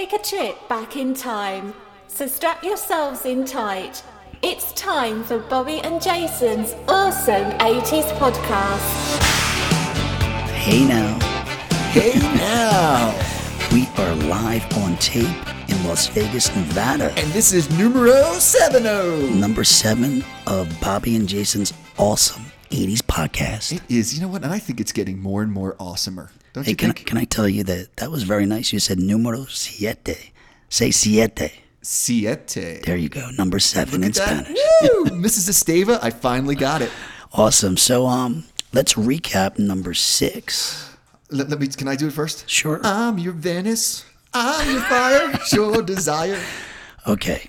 take a trip back in time, so strap yourselves in tight. It's time for Bobby and Jason's awesome 80s podcast. Hey now. Hey now. We are live on tape in Las Vegas, Nevada. And this is numero 70. Number 7 of Bobby and Jason's awesome 80s podcast. It is. You know what? And I think it's getting more and more awesomer. Don't you think? Can I tell you that was very nice? You said numero siete. Say siete. Siete. There you go. Number 7 in Spanish. Woo! Mrs. Esteva, I finally got it. Awesome. So let's recap number 6. Let me. Can I do it first? Sure. I'm your Venice. I'm your fire. Your desire. Okay.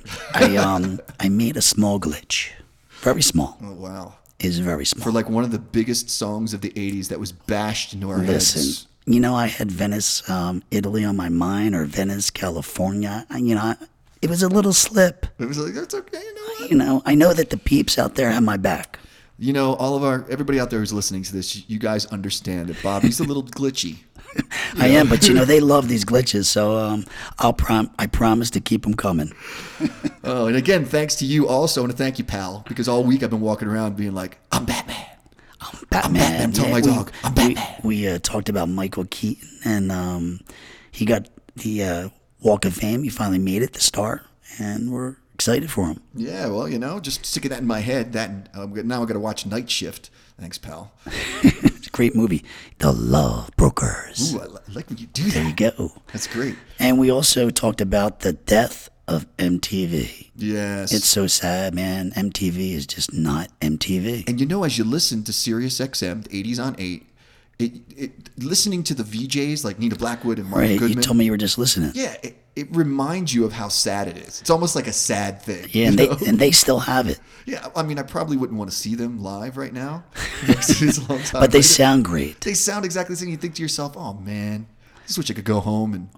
I made a small glitch. Very small. Oh, wow. Is very small. For like one of the biggest songs of the 80s that was bashed into our Listen, heads. you know, I had Venice, Italy on my mind, or Venice, California. It was a little slip. It was like, that's okay. You know what? You know, I know that the peeps out there have my back. You know, everybody out there who's listening to this, you guys understand that Bobby's a little glitchy. I am, but they love these glitches, so I promise to keep them coming. Oh, and again, thanks to you also, and thank you, pal, because all week I've been walking around being like, I'm Batman. I'm Batman. Tell my dog, I'm Batman. We talked about Michael Keaton, and he got the Walk of Fame. He finally made it, the star, and we're excited for him. Yeah, well, just sticking that in my head. That now I've got to watch Night Shift. Thanks, pal. It's a great movie, The Love Brokers. Ooh, I like when you do that. There you go. That's great. And we also talked about the death of MTV. Yes. It's so sad, man. MTV is just not MTV. And as you listen to Sirius XM, the 80s on 8, listening to the VJs like Nina Blackwood and Mark Goodman. You told me you were just listening. Yeah, it reminds you of how sad it is. It's almost like a sad thing. Yeah, and they still have it. Yeah, I mean, I probably wouldn't want to see them live right now. It's a long time but they later. sound great. They sound exactly the same. You think to yourself, oh man, I just wish I could go home and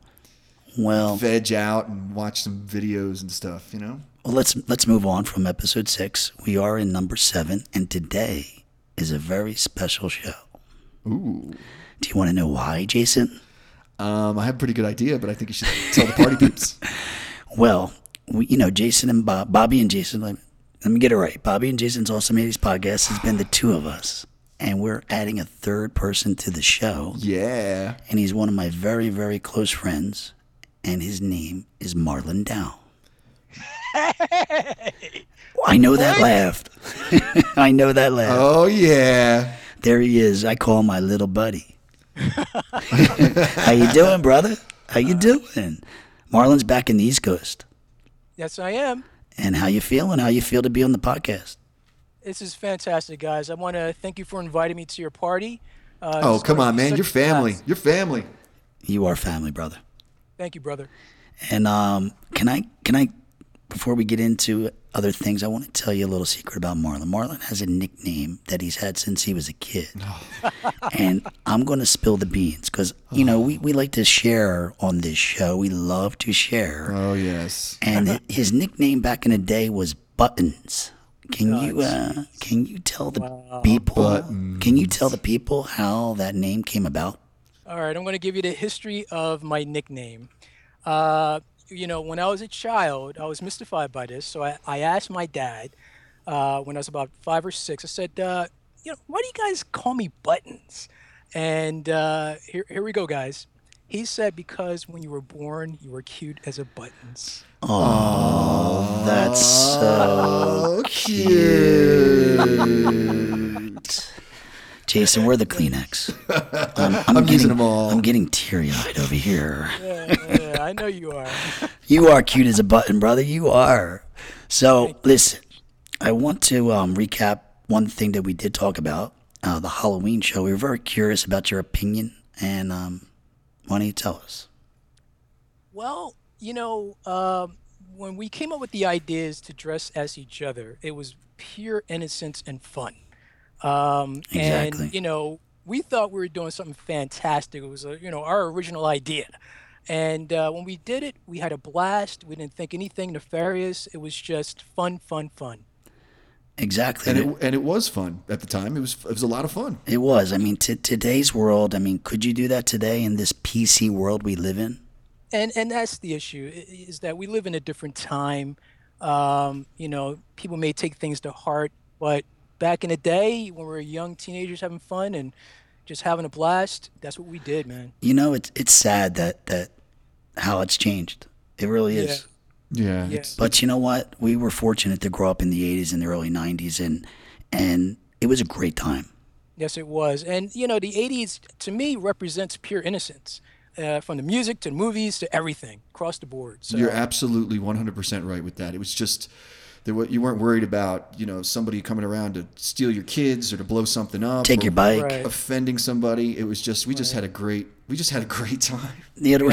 veg out and watch some videos and stuff, Well, let's move on from episode 6. We are in number 7, and today is a very special show. Ooh. Do you want to know why, Jason? I have a pretty good idea, but I think you should tell the party peeps. Well, Jason and Bobby and Jason, let me get it right. Bobby and Jason's Awesome 80s podcast has been the two of us, and we're adding a third person to the show. Yeah. And he's one of my very, very close friends, and his name is Marlon Dow. Hey! I know that laughed. I know that laugh. Oh, yeah. There he is. I call him my little buddy. How you doing, brother? How you doing? Marlon's back in the East Coast. Yes, I am. And how you feeling? How you feel to be on the podcast? This is fantastic, guys. I want to thank you for inviting me to your party. Oh, come on, man. You're family. You're family. You are family, brother. Thank you, brother. And can I, before we get into other things, I want to tell you a little secret about Marlon. Marlon has a nickname that he's had since he was a kid. And I'm going to spill the beans because, we like to share on this show. We love to share. Oh, yes. And his nickname back in the day was Buttons. Can you tell the people? Buttons. Can you tell the people how that name came about? All right, I'm going to give you the history of my nickname. When I was a child, I was mystified by this. So I asked my dad when I was about 5 or 6. I said, why do you guys call me Buttons? And here we go, guys. He said, because when you were born, you were cute as a Buttons. Oh, that's so cute. Jason, we're the Kleenex. I'm using them all. I'm getting teary-eyed over here. Yeah, I know you are. You are cute as a button, brother. You are. So, listen, I want to recap one thing that we did talk about, the Halloween show. We were very curious about your opinion, and why don't you tell us? Well, when we came up with the ideas to dress as each other, it was pure innocence and fun. Exactly. And, we thought we were doing something fantastic. It was, our original idea. And when we did it, we had a blast. We didn't think anything nefarious. It was just fun. Exactly. And it was fun at the time. It was a lot of fun. It was. I mean, today's world, could you do that today in this PC world we live in? And that's the issue is that we live in a different time. People may take things to heart, but back in the day when we were young teenagers having fun and just having a blast, that's what we did, man. It's sad that how it's changed. It really is. Yeah. But you know what? We were fortunate to grow up in the 80s and the early 90s, and it was a great time. Yes, it was. And, the 80s, to me, represents pure innocence. From the music to the movies to everything, across the board. So you're absolutely 100% right with that. It was just, you weren't worried about, somebody coming around to steal your kids or to blow something up. Take your bike. Right. Offending somebody. It was just, we just had a great time. Yeah, there was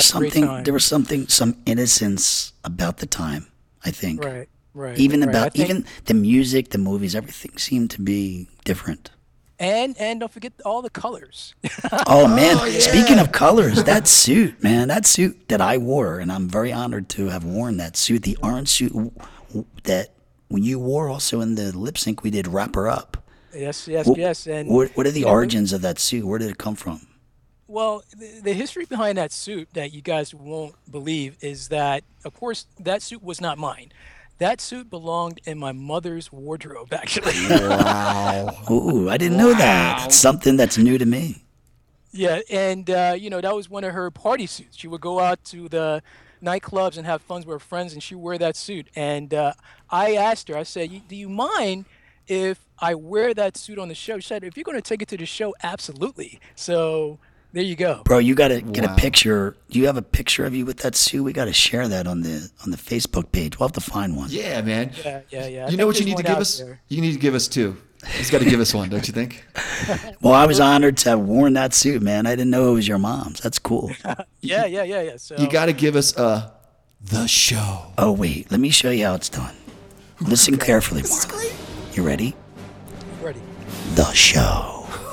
some innocence about the time, I think. Right. Even the music, the movies, everything seemed to be different. And don't forget all the colors. Oh, man. Yeah. Speaking of colors, that suit that I wore, and I'm very honored to have worn that suit, the orange suit that when you wore also in the lip sync, we did Wrap Her Up. Yes. And what are the origins of that suit? Where did it come from? Well, the history behind that suit that you guys won't believe is that, of course, that suit was not mine. That suit belonged in my mother's wardrobe, actually. Wow. Ooh, I didn't know that. It's something that's new to me. Yeah, and, that was one of her party suits. She would go out to the nightclubs and have fun with her friends, and she would wear that suit. And I asked her, I said, do you mind if I wear that suit on the show? She said, if you're going to take it to the show, absolutely. So there you go. Bro, you got to get a picture. Do you have a picture of you with that suit? We got to share that on the Facebook page. We'll have to find one. Yeah, man. Yeah. You know what you need to give us? There. You need to give us two. He's got to give us one, don't you think? Well, I was honored to have worn that suit, man. I didn't know it was your mom's. That's cool. Yeah. So you got to give us the show. Oh, wait. Let me show you how it's done. Listen carefully, Marlon. You ready? Ready. The show.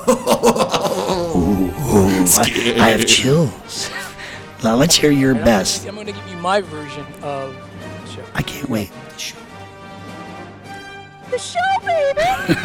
Ooh, I have chills. Now let's hear your best. I'm going to give you my version of the show. I can't wait. The show, baby!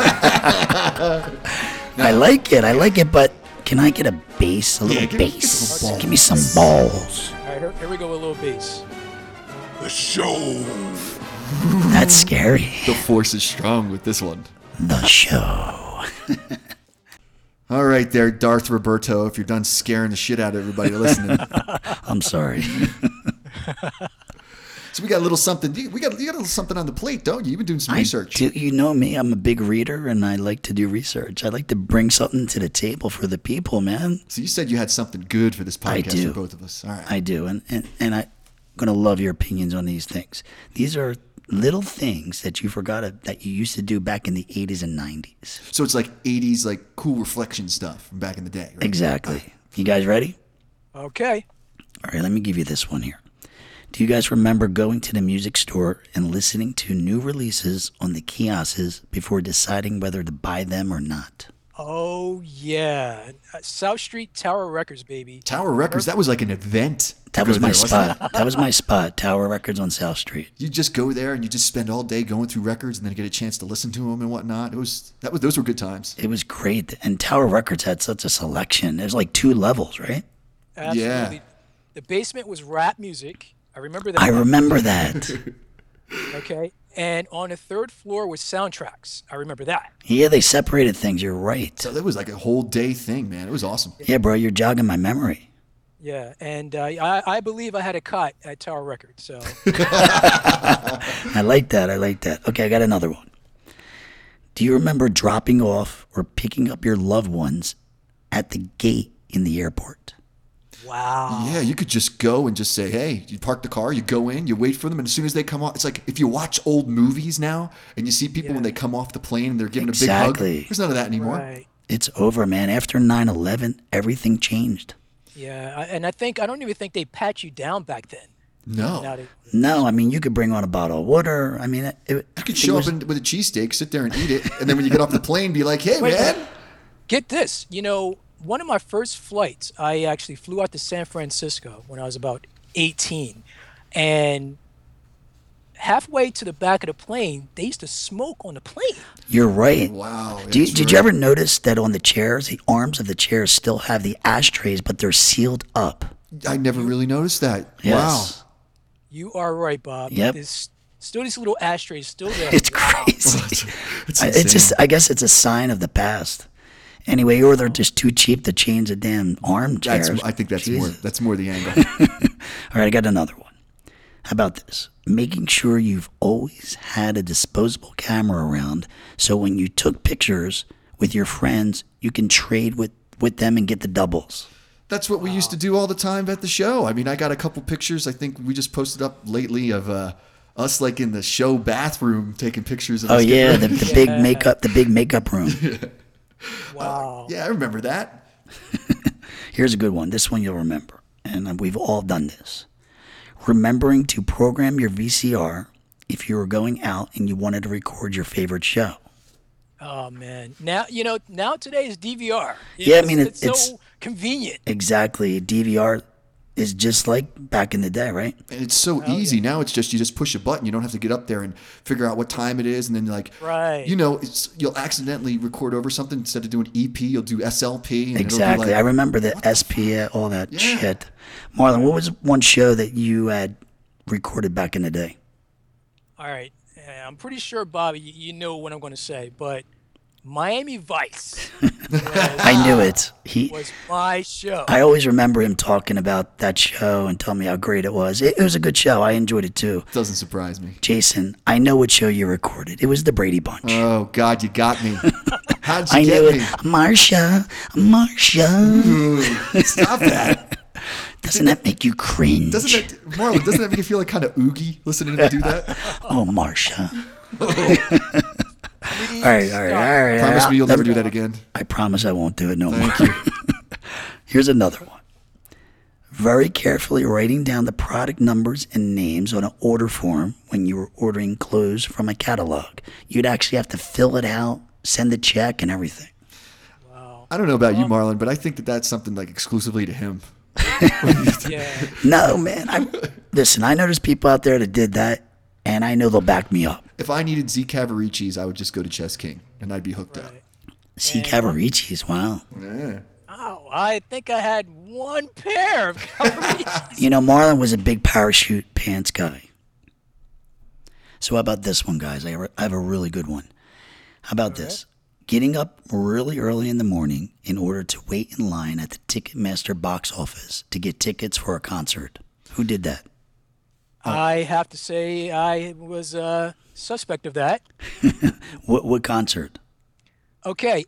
I like it, but can I get a bass? A little bass? Give me some balls. All right, here we go with a little bass. The show. That's scary. The force is strong with this one. The show. All right there, Darth Roberto, if you're done scaring the shit out of everybody listening. I'm sorry. So we got a little something. You got a little something on the plate, don't you? You've been doing some research. You know me. I'm a big reader, and I like to do research. I like to bring something to the table for the people, man. So you said you had something good for this podcast for both of us. All right. I do, and I'm going to love your opinions on these things. These are little things that you forgot that you used to do back in the 80s and 90s. So it's like 80s, like cool reflection stuff from back in the day, right? Exactly. You guys ready? Okay. All right, let me give you this one here. Do you guys remember going to the music store and listening to new releases on the kiosks before deciding whether to buy them or not? Oh, yeah. South Street Tower Records, baby. Tower Records, that was like an event. That was my spot. That was my spot, Tower Records on South Street. You just go there and you just spend all day going through records and then get a chance to listen to them and whatnot. Those were good times. It was great. And Tower Records had such a selection. There's like 2 levels, right? Absolutely. Yeah. The basement was rap music. I remember that. I remember that. Okay. And on the 3rd floor was soundtracks. I remember that. Yeah, they separated things. You're right. So that was like a whole day thing, man. It was awesome. Yeah, bro, you're jogging my memory. Yeah, and I believe I had a cut at Tower Records. So I like that. Okay, I got another one. Do you remember dropping off or picking up your loved ones at the gate in the airport? Wow. Yeah, you could just go and just say, hey, you park the car, you go in, you wait for them, and as soon as they come off, it's like if you watch old movies now and you see people when they come off the plane and they're giving a big hug. There's none of that anymore. Right. It's over, man. After 9/11, everything changed. Yeah, and I don't even think they pat you down back then. No. No, I mean, you could bring on a bottle of water. I mean, you could show up with a cheesesteak, sit there and eat it, and then when you get off the plane, be like, hey, man. Get this. One of my first flights, I actually flew out to San Francisco when I was about 18. And halfway to the back of the plane, they used to smoke on the plane. You're right. Wow. Did you ever notice that on the chairs, the arms of the chairs still have the ashtrays, but they're sealed up? I never really noticed that. Yes. You are right, Bob. Yep. There's still these little ashtrays still there. It's crazy. It's It's just, insane. I guess it's a sign of the past. Anyway, or they're just too cheap to change the damn armchairs. I think that's Jesus. more the angle. All right, I got another one. How about this? Making sure you've always had a disposable camera around so when you took pictures with your friends, you can trade with them and get the doubles. That's what we used to do all the time at the show. I mean, I got a couple pictures. I think we just posted up lately of us like in the show bathroom taking pictures of Oh us yeah, getting the ready. big makeup room. Wow. Yeah, I remember that. Here's a good one. This one you'll remember, and we've all done this. Remembering to program your VCR if you were going out and you wanted to record your favorite show. Oh man. Now now today is DVR. Yeah, I mean, it's it's- so convenient. Exactly. DVR is just like back in the day, right? And it's so easy. Now it's just, you just push a button. You don't have to get up there and figure out what time it is. And then Right. you'll accidentally record over something. Instead of doing EP, you'll do SLP. And Exactly. It'll I be remember the SP, all that Yeah. shit. Marlon, what was one show that you had recorded back in the day? All right. I'm pretty sure, Bobby, you know what I'm going to say, but Miami Vice I knew it. was my show. I always remember him talking about that show and telling me how great it was. It was a good show. I enjoyed it too. doesn't surprise me. Jason, I know what show you recorded. It was the Brady Bunch. Oh, God, you got me. How'd I you knew get it. me? Marsha. Stop that. Doesn't that make you cringe? Marlon, doesn't that make you feel like kind of oogie listening to him do that? Oh, Marsha. All right. Promise me you'll never do that again. I promise I won't do it no more. Here's another one. Very carefully writing down the product numbers and names on an order form when you were ordering clothes from a catalog. You'd actually have to fill it out, send a check, and everything. I don't know about you, Marlon, but I think that's something like exclusively to him. Yeah. No, man. Listen, I know there's people out there that did that, and I know they'll back me up. If I needed Z Cavaricci's, I would just go to Chess King, and I'd be hooked up. See Cavaricci's, wow. Yeah. Oh, I think I had one pair of Cavariccis. You know, Marlon was a big parachute pants guy. So how about this one, guys? I have a really good one. How about this? Getting up really early in the morning in order to wait in line at the Ticketmaster box office to get tickets for a concert. Who did that? I have to say I was a suspect of that. What concert? Okay,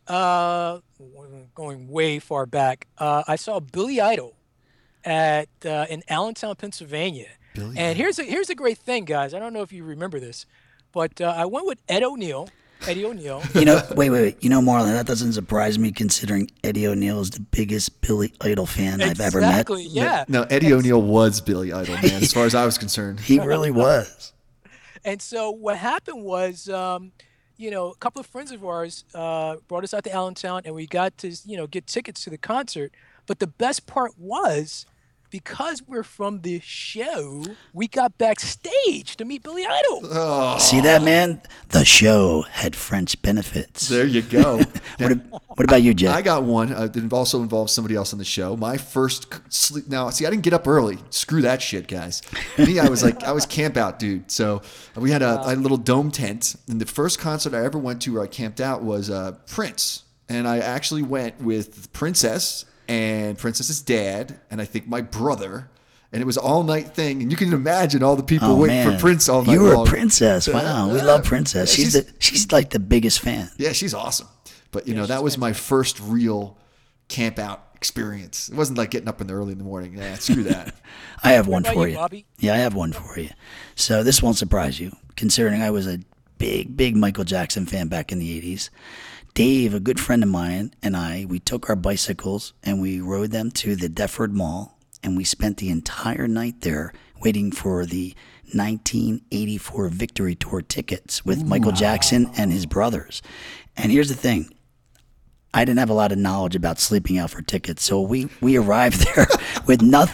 going way far back, I saw Billy Idol at in Allentown, Pennsylvania. And here's a great thing, guys. I don't know if you remember this, but I went with Eddie O'Neill. You know, wait. You know, Marlon, that doesn't surprise me considering Eddie O'Neill is the biggest Billy Idol fan I've ever met. Exactly, yeah. No, Eddie O'Neill was Billy Idol, man, as far as I was concerned. He really was. And so what happened was, a couple of friends of ours brought us out to Allentown, and we got to, get tickets to the concert. But the best part was, because we're from the show, we got backstage to meet Billy Idol. See that, man? The show had French benefits. There you go. What about you, Jeff? I got one that also involves somebody else on the show. My first sleep. Now, see, I didn't get up early. Screw that shit, guys. Me, I was camp out, dude. So we had a little dome tent, and the first concert I ever went to where I camped out was Prince, and I actually went with Princess and Princess's dad, and I think my brother. And it was an all-night thing, and you can imagine all the people waiting for Prince all night long. You were a Princess. Wow, we love Princess. Yeah, she's like the biggest fan. Yeah, she's awesome. But, that was my first real camp out experience. It wasn't like getting up early in the morning. Yeah, screw that. I have one about for you, you. Bobby? Yeah, I have one for you. So this won't surprise you, considering I was a big Michael Jackson fan back in the 80s. Dave, a good friend of mine, and we took our bicycles and we rode them to the Deptford Mall, and we spent the entire night there waiting for the 1984 Victory Tour tickets with Michael Jackson and his brothers. And here's the thing. I didn't have a lot of knowledge about sleeping out for tickets, so we arrived there with nothing.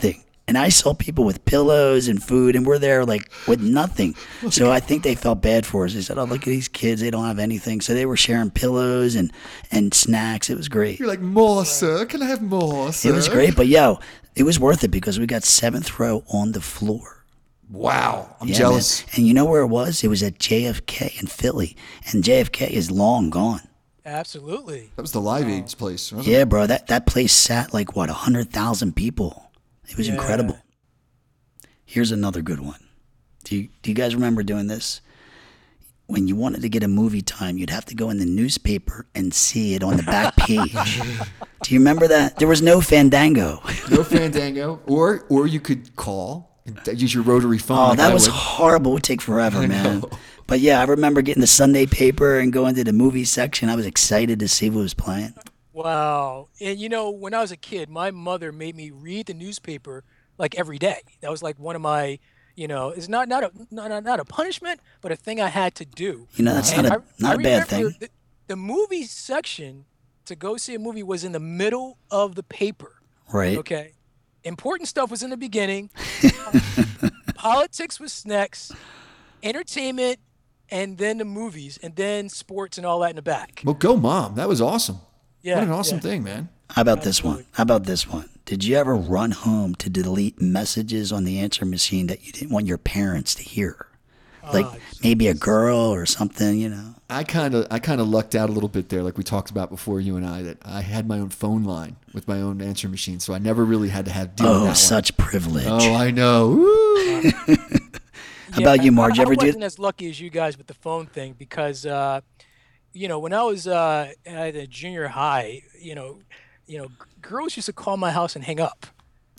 And I saw people with pillows and food, and we're there like with nothing. So I think they felt bad for us. They said, "Oh, look at these kids; they don't have anything." So they were sharing pillows and snacks. It was great. You're like, more, sir. Can I have more, sir? It was great, but yo, it was worth it because we got 7th row on the floor. Wow. I'm Yeah, jealous. man. And you know where it was? It was at JFK in Philly, and JFK is long gone. Absolutely. That was the Live Aid's place, wasn't it? Yeah, bro, that place sat like, what, 100,000 people. It was incredible. Here's another good one. Do you guys remember doing this? When you wanted to get a movie time, you'd have to go in the newspaper and see it on the back page. Do you remember that? There was no Fandango. No Fandango. Or you could call and use your rotary phone. Oh, like that I was would. horrible. It would take forever, man. know. But yeah, I remember getting the Sunday paper and going to the movie section. I was excited to see what was playing. Wow. And you know, when I was a kid, my mother made me read the newspaper like every day. That was like one of my, it's not a punishment, but a thing I had to do. You know, that's And not a bad remember thing. The movie section to go see a movie was in the middle of the paper. Right. Okay. Important stuff was in the beginning. Politics was next. Entertainment, and then the movies, and then sports and all that in the back. Well, go, Mom. That was awesome. Yeah. What an awesome yeah. thing, man. How about this one? How about this one? Did you ever run home to delete messages on the answer machine that you didn't want your parents to hear? Like maybe a girl or something, I kind of lucked out a little bit there, like we talked about before, you and I, that I had my own phone line with my own answer machine, so I never really had to deal with that Oh, one. such privilege. Oh, I know. Woo. How about you, Marge? I Ever wasn't do? as lucky as you guys with the phone thing because, when I was at a junior high, girls used to call my house and hang up.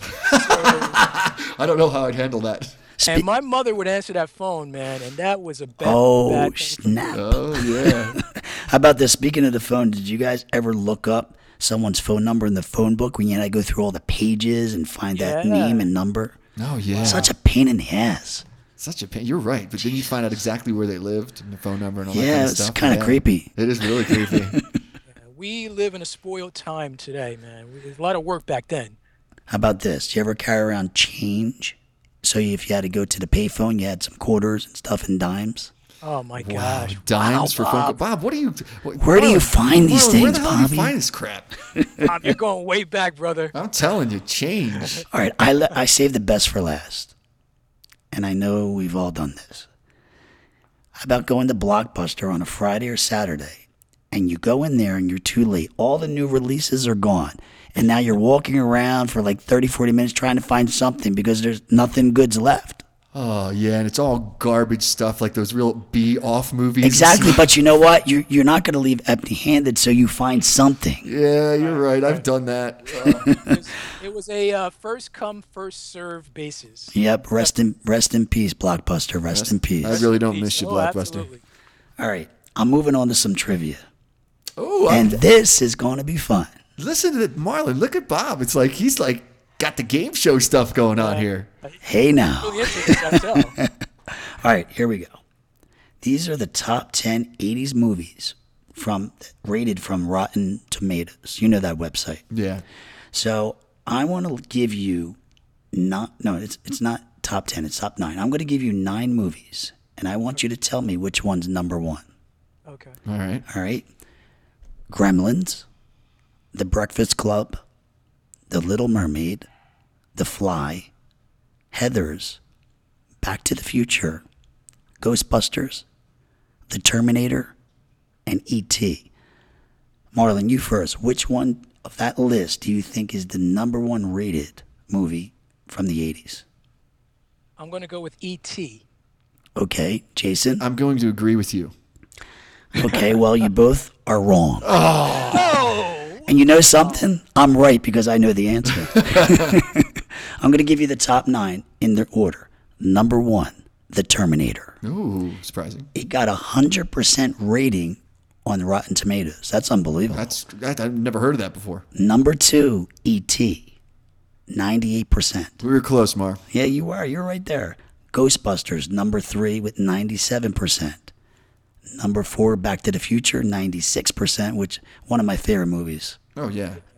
I don't know how I'd handle that. And my mother would answer that phone, man, and that was a bad, Oh, bad thing for me. snap. Oh, yeah. How about this? Speaking of the phone, did you guys ever look up someone's phone number in the phone book when you had to go through all the pages and find that Yeah. name and number? Oh, yeah. Such a pain in the ass. Such a pain. You're right. But then you find out exactly where they lived and the phone number and all that Yeah, kind of it's stuff. kind of creepy. It is really creepy. We live in a spoiled time today, man. There's a lot of work back then. How about this? Do you ever carry around change? So if you had to go to the payphone, you had some quarters and stuff and dimes? Oh my Wow. gosh. Dimes for phone call. Bob. Bob, what do you... Where do you find these Where things, the hell do Bobby? you find this crap? Bob, you're going way back, brother. I'm telling you, change. All right, I saved the best for last. And I know we've all done this. How about going to Blockbuster on a Friday or Saturday, and you go in there and you're too late. All the new releases are gone. And now you're walking around for like 30, 40 minutes trying to find something because there's nothing good's left. Oh, yeah, and it's all garbage stuff, like those real B-off movies. Exactly, but you know what? You're not going to leave empty-handed, so you find something. Yeah, you're right. I've done that. It was a first come, first serve basis. Yep, rest in peace, Blockbuster. Rest in peace. I really don't miss you, Oh, Blockbuster. absolutely. All right, I'm moving on to some trivia. Oh, And this is going to be fun. listen to Marlon. Look at Bob. It's like he's like got the game show stuff going on here. Hey now. Really into this, I tell. All right, here we go. These are the top 10 80s movies rated from Rotten Tomatoes. You know that website. Yeah. So I want to give you it's not top 10, it's top 9. I'm going to give you 9 movies, and I want you to tell me which one's number 1. Okay. All right. All right? Gremlins, The Breakfast Club, The Little Mermaid, The Fly, Heathers, Back to the Future, Ghostbusters, The Terminator, and E.T. Marlon, you first. Which one of that list do you think is the number 1 rated movie from the 80s? I'm going to go with E.T. Okay, Jason? I'm going to agree with you. Okay, well, you both are wrong. Oh! And you know something? I'm right because I know the answer. I'm going to give you the top 9 in their order. Number 1, The Terminator. Ooh, surprising. It got 100% rating on Rotten Tomatoes. That's unbelievable. I've never heard of that before. Number 2, E.T. 98%. We were close, Mar. Yeah, you are. You're right there. Ghostbusters, number 3 with 97%. Number 4, Back to the Future, 96%, which one of my favorite movies. Oh yeah.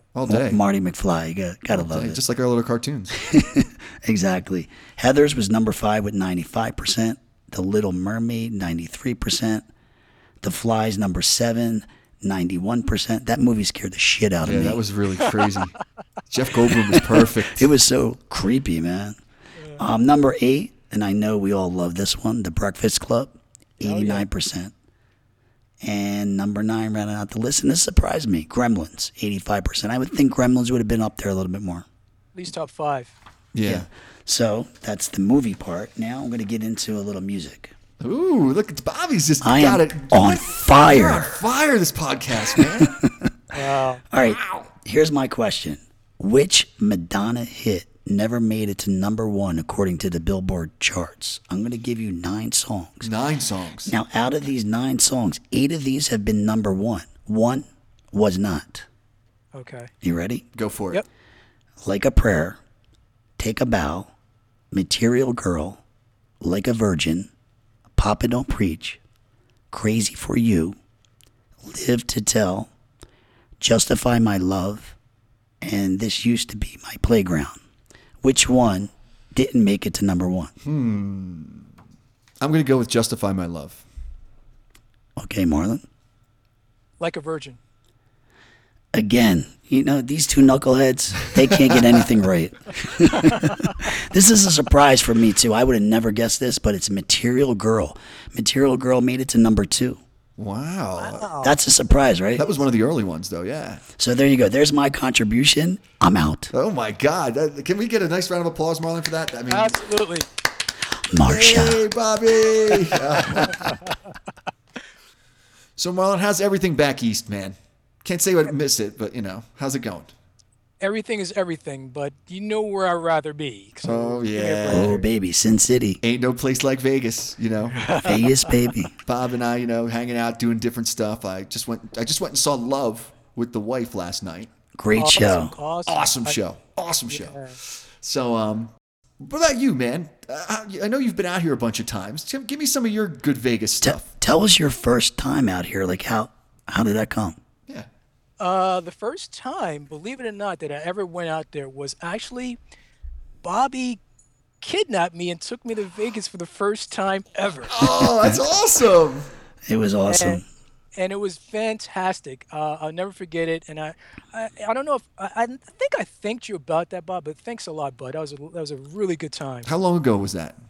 All day. Marty McFly. You gotta love it. Just like our little cartoons. Exactly. Heathers was number 5 with 95%. The Little Mermaid, 93%. The Flies, number 7, 91%. That movie scared the shit out of me. Yeah, that was really crazy. Jeff Goldblum was perfect. It was so creepy, man. Number 8, and I know we all love this one, The Breakfast Club, 89%. And number 9, rounding out the list, and this surprised me, Gremlins, 85%. I would think Gremlins would have been up there a little bit more. At least top 5. Yeah. So that's the movie part. Now I'm going to get into a little music. Ooh, look, it's Bobby's just I got am it. on fire. You're on fire, this podcast, man. Wow. All right, here's my question. Which Madonna hit never made it to number 1 according to the Billboard charts? I'm going to give you 9 songs. 9 songs. Now, out of these 9 songs, 8 of these have been number 1. 1 was not. Okay. You ready? Go for it. Yep. Like a Prayer, Take a Bow, Material Girl, Like a Virgin, Papa Don't Preach, Crazy for You, Live to Tell, Justify My Love, and This Used to Be My Playground. Which one didn't make it to number 1? I'm going to go with Justify My Love. Okay, Marlon. Like a Virgin. Again, you know, these two knuckleheads, they can't get anything right. This is a surprise for me, too. I would have never guessed this, but it's Material Girl. Material Girl made it to number 2. Wow. That's a surprise, right? That was one of the early ones, though, yeah. So there you go. There's my contribution. I'm out. Oh, my God. Can we get a nice round of applause, Marlon, for that? I mean, Absolutely. Marsha. hey, Bobby. So, Marlon, how's everything back east, man? Can't say I missed it, but, you know, how's it going? Everything is everything, but you know where I'd rather be. So Oh, give me a yeah. break. Oh, baby. Sin City. Ain't no place like Vegas, you know. Vegas, baby. Bob and I, you know, hanging out, doing different stuff. I just went and saw Love with the wife last night. Great show. Awesome show. Awesome show. So, what about you, man? I know you've been out here a bunch of times. Give me some of your good Vegas stuff. Tell us your first time out here. Like, how did that come? Yeah. The first time, believe it or not, that I ever went out there was actually Bobby kidnapped me and took me to Vegas for the first time ever. Oh, that's awesome. It was awesome. And it was fantastic. I'll never forget it. And I don't know if I think I thanked you about that, Bob. But thanks a lot, bud. That was a really good time. How long ago was that?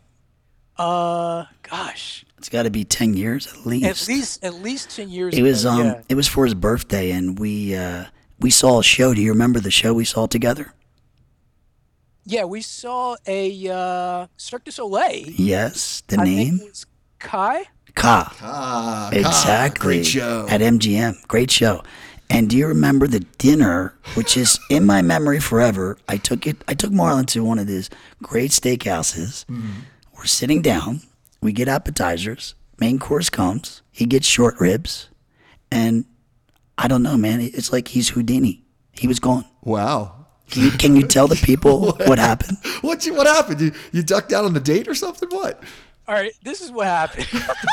Gosh, It's got to be 10 years at least. at least 10 years. It was ago, yeah. it was for his birthday, and we saw a show. Do you remember the show we saw together? Yeah, we saw a Cirque du Soleil. Yes, the I name think it was Kai. Ka. Exactly. Great show. At MGM. Great show. And do you remember the dinner, which is in my memory forever? I took Marlon to one of these great steakhouses. We're sitting down. We get appetizers. Main course comes. He gets short ribs. And I don't know, man. It's like he's Houdini. He was gone. Wow. Can you tell the people what happened? What happened? You ducked out on the date or something? What? All right, this is what happened.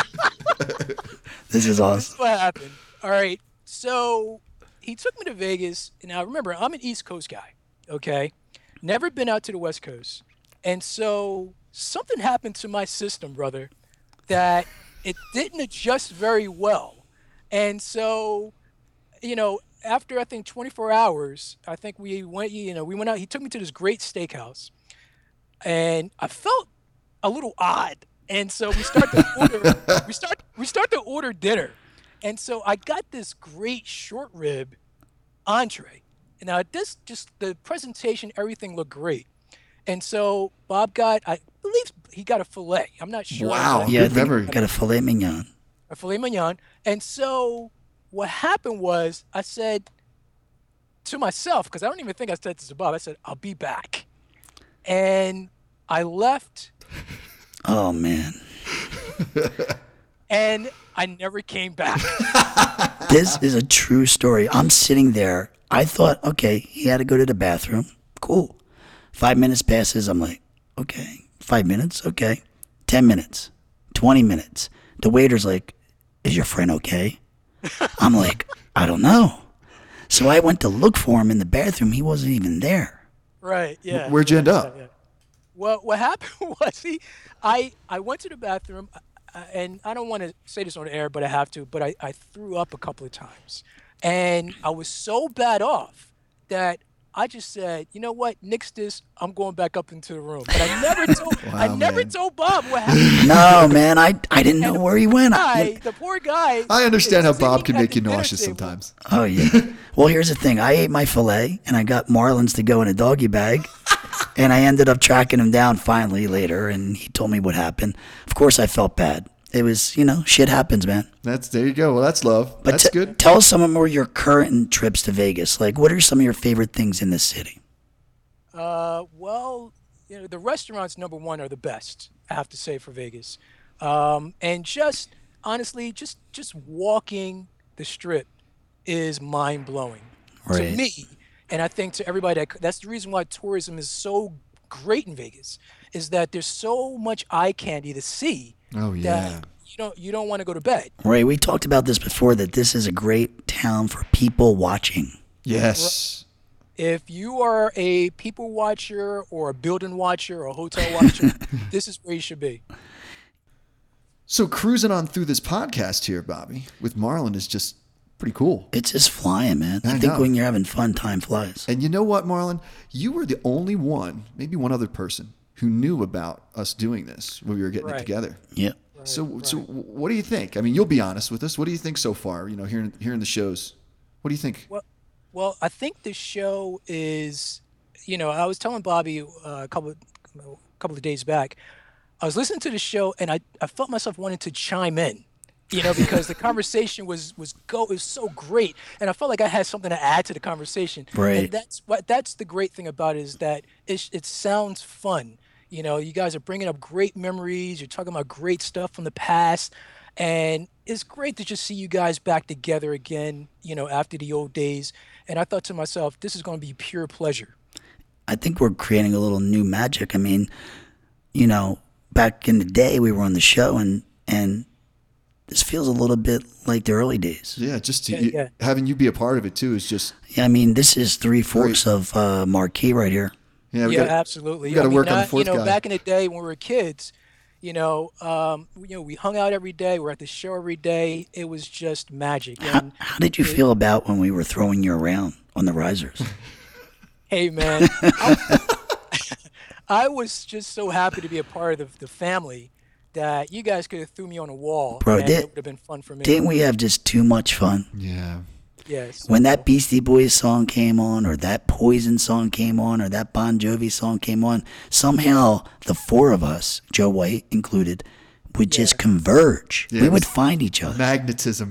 This is awesome. What happened? All right, so he took me to Vegas. Now remember, I'm an East Coast guy. Okay, never been out to the West Coast, and so something happened to my system, brother, that it didn't adjust very well, and so, you know, after I think 24 hours, I think we went out. He took me to this great steakhouse, and I felt a little odd. And so we start to order. we start to order dinner, and so I got this great short rib entree. And now this just the presentation, everything looked great. And so Bob I believe he got a fillet. I'm not sure. Wow. Yeah, I Good think memory. got a filet mignon. A filet mignon. And so what happened was I said to myself, because I don't even think I said this to Bob. I said I'll be back, and I left. Oh, man. And I never came back. This is a true story. I'm sitting there. I thought, okay, he had to go to the bathroom. Cool. 5 minutes passes. I'm like, okay. 5 minutes? Okay. 10 minutes. 20 minutes. The waiter's like, is your friend okay? I'm like, I don't know. So I went to look for him in the bathroom. He wasn't even there. Right. Yeah. Where'd you end up? Yeah. Well, what happened was I went to the bathroom, and I don't want to say this on the air, but I have to. But I threw up a couple of times, and I was so bad off that I just said, you know what, nix this. I'm going back up into the room. But I never told man. told Bob what happened. No, man, I didn't know where he went. The poor guy. I understand how is Bob sitting can at make the you dinner nauseous table. sometimes. Oh, yeah. Well, here's the thing. I ate my filet, and I got Marlon's to go in a doggy bag, and I ended up tracking him down finally later, and he told me what happened. Of course, I felt bad. It was, shit happens, man. There you go. Well, that's love. But That's good. Tell us some more of your current trips to Vegas. Like, what are some of your favorite things in this city? Well, the restaurants, number one, are the best, I have to say, for Vegas. And just honestly, just walking the strip is mind blowing to Right. me, and I think to everybody. That's the reason why tourism is so great in Vegas, is that there's so much eye candy to see Oh, yeah. that you don't want to go to bed. Ray, we talked about this before, that this is a great town for people watching. Yes. If you are a people watcher or a building watcher or a hotel watcher, this is where you should be. So cruising on through this podcast here, Bobby, with Marlon is just pretty cool. It's just flying, man. I think know. when you're having fun, time flies. And you know what, Marlon? You were the only one, maybe one other person, who knew about us doing this when we were getting it Right. together. Yeah. So what do you think? I mean, you'll be honest with us. What do you think so far? Hearing the shows. What do you think? Well, I think the show is, I was telling Bobby a couple of days back, I was listening to the show and I felt myself wanting to chime in, because the conversation was so great, and I felt like I had something to add to the conversation. Right. And that's the great thing about it, is that it sounds fun. You guys are bringing up great memories. You're talking about great stuff from the past. And it's great to just see you guys back together again, after the old days. And I thought to myself, this is going to be pure pleasure. I think we're creating a little new magic. I mean, back in the day we were on the show, and this feels a little bit like the early days. Yeah, just Yeah. having you be a part of it too is just Yeah, I mean, this is 3/4 of Marquee right here. we Yeah, gotta- absolutely. we gotta work on the fourth You know, guy. back in the day when we were kids, we hung out every day. We're at the show every day. It was just magic. And How did you feel about when we were throwing you around on the risers? hey, man, I was just so happy to be a part of the family that you guys could have threw me on a wall. Bro, and it would have been fun for me. Didn't we have just too much fun? Yeah. Yes. When that Beastie Boys song came on, or that Poison song came on, or that Bon Jovi song came on, somehow the four of us, Joe White included, would just converge. Yeah, We it would was- find each other. Magnetism.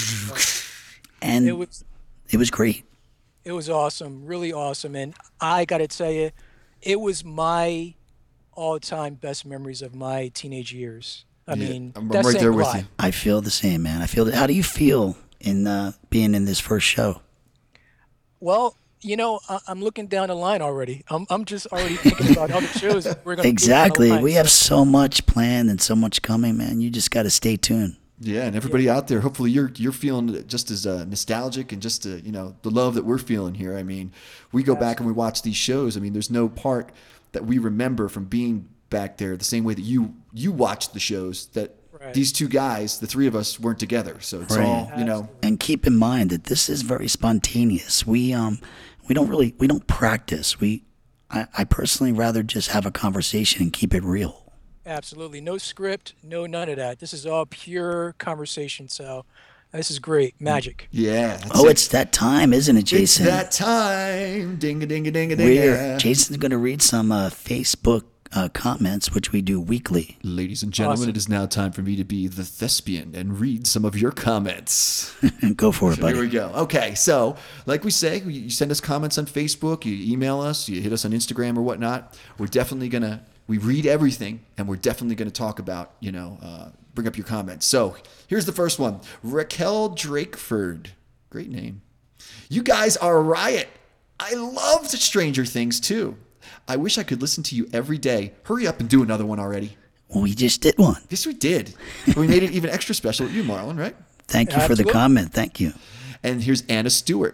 And It was it was great. It was awesome, really awesome. And I got to tell you, it was my all-time best memories of my teenage years. I mean, I'm that's right saying there a with lot. you. I feel the same, man. I feel that. How do you feel in being in this first show? Well, I'm looking down the line already. I'm just already thinking about other shows we're going to Exactly. We have so much planned and so much coming, man. You just got to stay tuned. Yeah, and everybody out there, hopefully you're feeling just as nostalgic and just the love that we're feeling here. I mean, we go back and we watch these shows. I mean, there's no part that we remember from being back there the same way that you watched the shows that Right. these two guys, the three of us, weren't together. So it's Right. all And keep in mind that this is very spontaneous. We don't practice. I personally rather just have a conversation and keep it real. Absolutely. No script, none of that. This is all pure conversation. So this is great. Magic. Yeah. That's Oh, it. it's that time, isn't it, It's Jason? that time. Ding a ding a ding a We're, ding. Jason's going to read some Facebook comments, which we do weekly. Ladies and gentlemen, Awesome. it is now time for me to be the thespian and read some of your comments. Go for it, Here we buddy. go. Okay, so like we say, you send us comments on Facebook, you email us, you hit us on Instagram or whatnot. We're definitely we read everything, and we're definitely gonna talk about, bring up your comments. So here's the first one: Raquel Drakeford, great name. You guys are a riot. I loved Stranger Things too. I wish I could listen to you every day. Hurry up and do another one already. Well, we just did one. Yes, we did. We made it even extra special with you, Marlon, right? Thank you for the Absolutely. comment. Thank you. And here's Anna Stewart.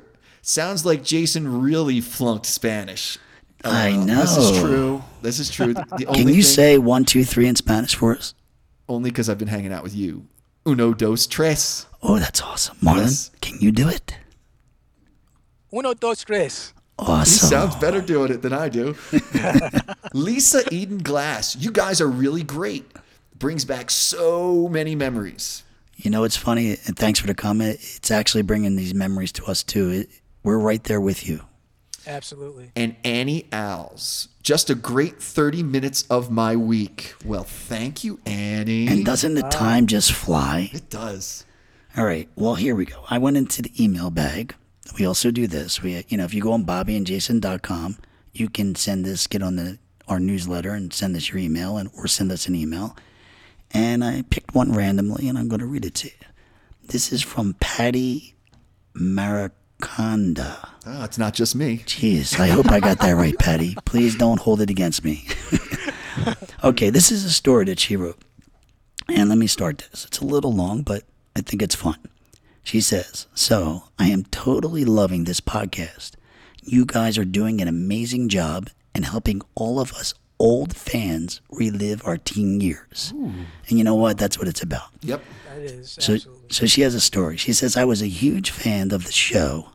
Sounds like Jason really flunked Spanish. I know. This is true. This is true. The only Can you thing, say 1, 2, 3 in Spanish for us? Only because I've been hanging out with you. Uno, dos, tres. Oh, that's awesome. Marlon, Yes. can you do it? Uno, dos, tres. He Awesome. sounds better doing it than I do. Lisa Eden Glass, you guys are really great. Brings back so many memories. You know, it's funny, and thanks for the comment. It's actually bringing these memories to us, too. We're right there with you. Absolutely. And Annie Owls, just a great 30 minutes of my week. Well, thank you, Annie. And doesn't the time just fly? It does. All right. Well, here we go. I went into the email bag. We also do this. If you go on BobbyandJason.com, you can get on our newsletter and send us your email or send us an email. And I picked one randomly, and I'm going to read it to you. This is from Patty Maraconda. Oh, it's not just me. Jeez, I hope I got that right, Patty. Please don't hold it against me. Okay, this is a story that she wrote. And let me start this. It's a little long, but I think it's fun. She says, "So, I am totally loving this podcast. You guys are doing an amazing job and helping all of us old fans relive our teen years." And you know what? That's what it's about. Yep. That is So, absolutely. so she has a story. She says, "I was a huge fan of the show.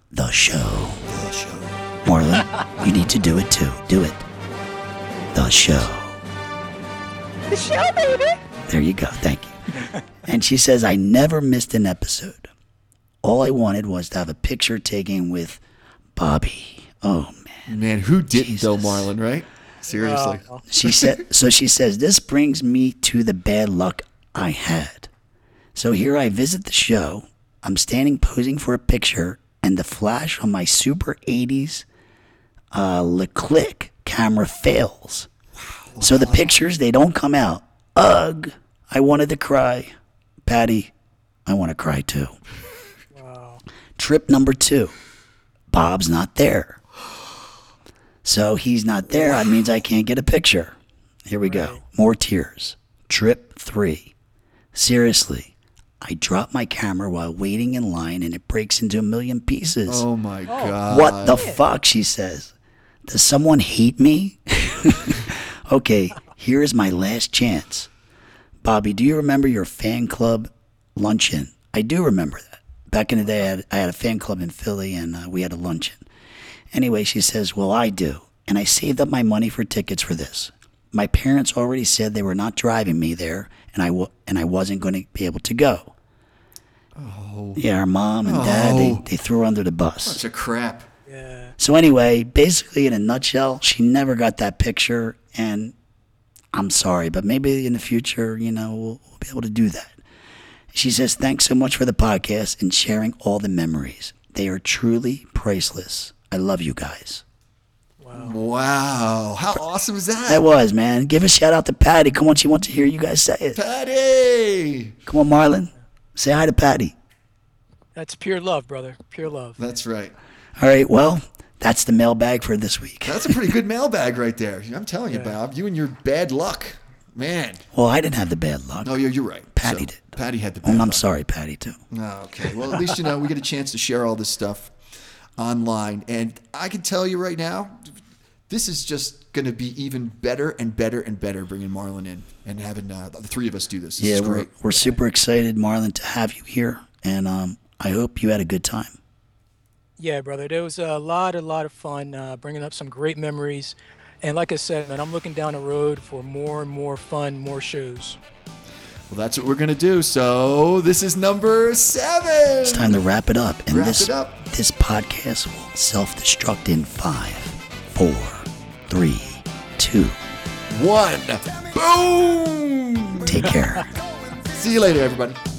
Marlon, you need to do it too. Do it. The show. The show, baby. There you go. Thank you." And she says, "I never missed an episode. All I wanted was to have a picture taken with Bobby." Oh, man. Man, who didn't though, Jesus. Marlon, right? Seriously. She says, "This brings me to the bad luck I had. So here I visit the show. I'm standing posing for a picture, and the flash on my Super 80s Leclerc camera fails. So the pictures, they don't come out. Ugh, I wanted to cry. Patty, I want to cry too. Trip number 2. Bob's not there. So he's not there. That means I can't get a picture. Here we go. More tears. Trip 3. Seriously, I dropped my camera while waiting in line and it breaks into a million pieces. Oh my God. What the fuck, she says. Does someone hate me? Okay, here is my last chance. Bobby, do you remember your fan club luncheon? I do remember that. Back in the day, I had a fan club in Philly, and we had a luncheon. Anyway, she says, well, I do. And I saved up my money for tickets for this. My parents already said they were not driving me there, and I wasn't going to be able to go. Oh. Yeah, our mom and dad, they threw her under the bus. Bunch of crap. Yeah. So anyway, basically in a nutshell, she never got that picture, and I'm sorry, but maybe in the future, we'll be able to do that. She says, thanks so much for the podcast and sharing all the memories. They are truly priceless. I love you guys. Wow. How awesome is that? That was, man. Give a shout out to Patty. Come on, she wants to hear you guys say it. Patty. Come on, Marlon. Say hi to Patty. That's pure love, brother. Pure love. That's right. All right, well, that's the mailbag for this week. That's a pretty good mailbag right there. I'm telling you, Bob. You and your bad luck. Man. Well, I didn't have the bad luck. Oh, you're right. Patty did. Patty had the bad Oh, I'm luck. sorry, Patty, too. Oh, okay. Well, at least, we get a chance to share all this stuff online. And I can tell you right now, this is just going to be even better and better and better bringing Marlon in and having the three of us do this. This is great. We're super excited, Marlon, to have you here. And I hope you had a good time. Yeah, brother. There was a lot of fun, bringing up some great memories. And like I said, man, I'm looking down the road for more and more fun, more shows. Well, that's what we're going to do. So this is number 7. It's time to wrap it up. And Wrap this it up. This podcast will self-destruct in 5, 4, 3, 2. 1. Boom. Take care. See you later, everybody.